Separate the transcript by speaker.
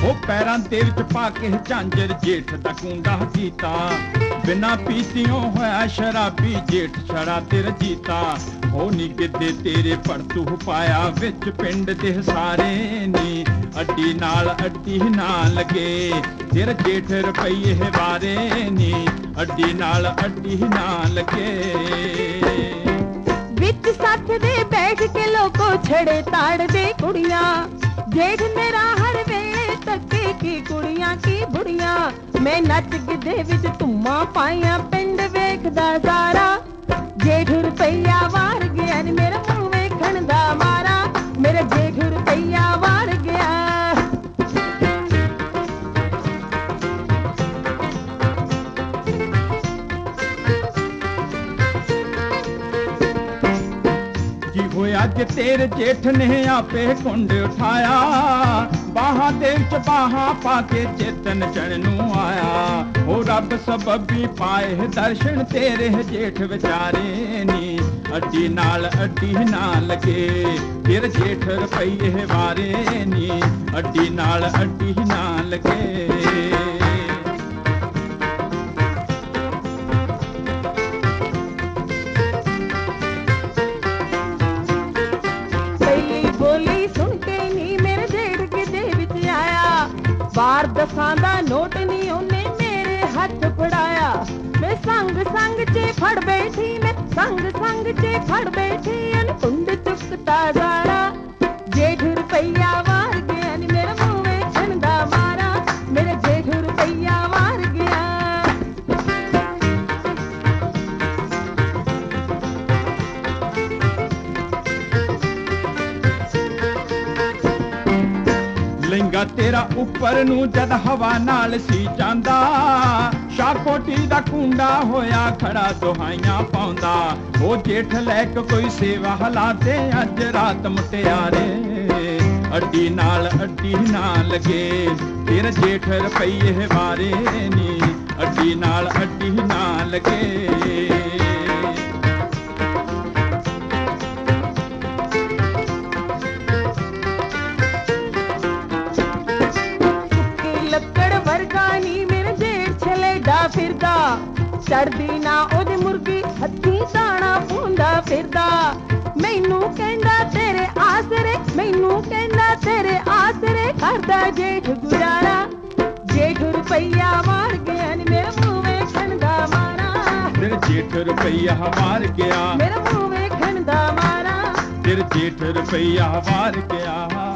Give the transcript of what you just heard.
Speaker 1: ਉਹ ਪੈਰਾਂ ਦੇ ਵਿੱਚ ਪਾ ਕੇ ਝਾਂਜਰ ਜੇਠ ਦਾ ਕੁੰਡਾ ਕੀਤਾ। ਬਿਨਾ ਪੀਤਿਓਂ ਹੋਇਆ ਸ਼ਰਾਬੀ ਜੇਠ ਛੜਾ ਤੇ ਰਜੀਤਾ। ਹੋ ਨੀ ਕਿਤੇ ਤੇਰੇ ਪਰਤੂ ਪਾਇਆ ਵਿੱਚ ਪਿੰਡ ਦੇ ਸਾਰੇ ਨੀ। ਅੱਡੀ ਨਾਲ ਅੱਡੀ ਨਾ ਲੱਗੇ ਤੇਰਾ ਜੇਠ ਰੁਪਈਏ ਵਾਰੇ ਨੀ। ਅੱਡੀ ਨਾਲ ਅੱਡੀ ਨਾ ਲੱਗੇ।
Speaker 2: ਵਿੱਚ ਸੱਥ ਦੇ ਬੈਠ ਕੇ ਲੋਕੋ ਛੜੇ ਤਾੜਦੇ ਕੁੜੀਆਂ। ਜੇਠ ਮੇਰਾ ਹਰ ਵੇਲੇ ਤੱਕੇ ਕੀ ਕੁੜੀਆਂ ਕੀ ਬੁੜੀਆਂ। ਮੈਂ ਨੱਚ ਗਿੱਧੇ ਵਿੱਚ ਧੁੰਮਾਂ ਪਾਈਆਂ ਪਿੰਡ ਵੇਖਦਾ ਸਾਰਾ। ਜੇਠ ਰੁਪਈਆ ਵਾਰ ਗਿਆ ਨੀ ਮੇਰਾ ਮੂੰਹ ਵੇਖਣ ਦਾ ਮਾਰਾ। ਮੇਰਾ ਜੇਠ ਰੁਪਈਆ ਵਾਰ ਗਿਆ।
Speaker 1: ਅੱਜ ਤੇਰੇ ਜੇਠ ਨੇ ਆਪੇ ਕੁੰਡ ਉਠਾਇਆ। ਬਾਹਾਂ ਦੇ ਵਿੱਚ ਬਾਹਾਂ ਪਾ ਕੇ ਚੇਤਨ ਚੜ੍ਹਨ ਨੂੰ ਆਇਆ। ਉਹ ਰੱਬ ਸਬੱਬੀ ਪਾਏ ਦਰਸ਼ਨ ਤੇਰੇ ਜੇਠ ਵਿਚਾਰੇ ਨੀ। ਅੱਡੀ ਨਾਲ ਅੱਡੀ ਨਾ ਲੱਗੇ ਤੇਰੇ ਜੇਠ ਰੁਪਈਏ ਵਾਰੇ ਨੀ। ਅੱਡੀ ਨਾਲ ਅੱਡੀ ਨਾ ਲੱਗੇ।
Speaker 2: ਬੋਲੀ ਸੁਣ ਕੇ ਨੀ ਮੇਰੇ ਜੇਠ ਗਿੱਧੇ ਵਿੱਚ ਆਇਆ। ਬਾਰ ਦਸਾਂ ਦਾ ਨੋਟ ਨੀ ਉਹਨੇ ਮੇਰੇ ਹੱਥ ਫੜਾਇਆ। ਮੈਂ ਸੰਗ ਸੰਗ 'ਚ ਫੜ ਬੈਠੀ ਮੈਂ ਸੰਗ ਸੰਗ 'ਚ ਫੜ ਬੈਠੀ ਅਨ ਕੁੰਡ ਚੁੱਕਤਾ ਸਾਰਾ। ਜੇਠ ਰੁਪਈਆ ਵਾਰ ਗਿਆ ਨੀ ਮੇਰਾ ਮੂੰਹ ਵੇਖਣ ਦਾ ਮਾਰਾ। ਮੇਰਾ ਜੇਠ ਰੁਪਈਆ ਵਾਰ ਗਿਆ।
Speaker 1: ਲਹਿੰਗਾ ਤੇਰਾ ਉੱਪਰ ਨੂੰ ਜਦ ਹਵਾ ਨਾਲ ਸੀ ਜਾਂਦਾ। ਸ਼ਾਹਕੋਟੀ ਦਾ ਕੁੰਡਾ ਹੋਇਆ ਖੜਾ ਦੁਹਾਈਆਂ ਪਾਉਂਦਾ। ਉਹ ਜੇਠ ਲੈ ਕੇ ਕੋਈ ਸੇਵਾ ਹਲਾਤੇ ਅੱਜ ਰਾਤ ਮੁਟਿਆਰੇ। ਅੱਡੀ ਨਾਲ ਅੱਡੀ ਨਾ ਲੱਗੇ ਤੇਰਾ ਜੇਠ ਰੁਪਈਏ ਵਾਰੇ ਨੀ। ਅੱਡੀ ਨਾਲ ਅੱਡੀ ਨਾ ਲੱਗੇ। ਫਿਰਦਾ ਚੜਦੀ ਨਾ ਉਹਦੀ ਮੁਰਗੀ ਹੱਥੀਂ ਦਾਣਾ ਪਾਉਂਦਾ ਫਿਰਦਾ। ਮੈਨੂੰ ਕਹਿੰਦਾ ਤੇਰੇ ਆਸਰੇ ਮੈਨੂੰ ਕਹਿੰਦਾ ਤੇਰੇ ਆਸਰੇ ਕਰਦਾ ਜੇਠ ਗੁਜ਼ਾਰਾ। ਜੇਠ ਰੁਪਈਆ ਵਾਰ ਗਿਆ ਨੀ ਮੇਰਾ ਮੂੰਹ ਵੇਖਣ ਦਾ ਮਾਰਾ। ਤੇਰਾ ਜੇਠ ਰੁਪਈਆ ਵਾਰ ਗਿਆ
Speaker 2: ਮੇਰਾ ਮੂੰਹ ਵੇਖਣ ਦਾ ਮਾਰਾ।
Speaker 1: ਤੇਰਾ ਜੇਠ ਰੁਪਈਆ ਵਾਰ ਗਿਆ।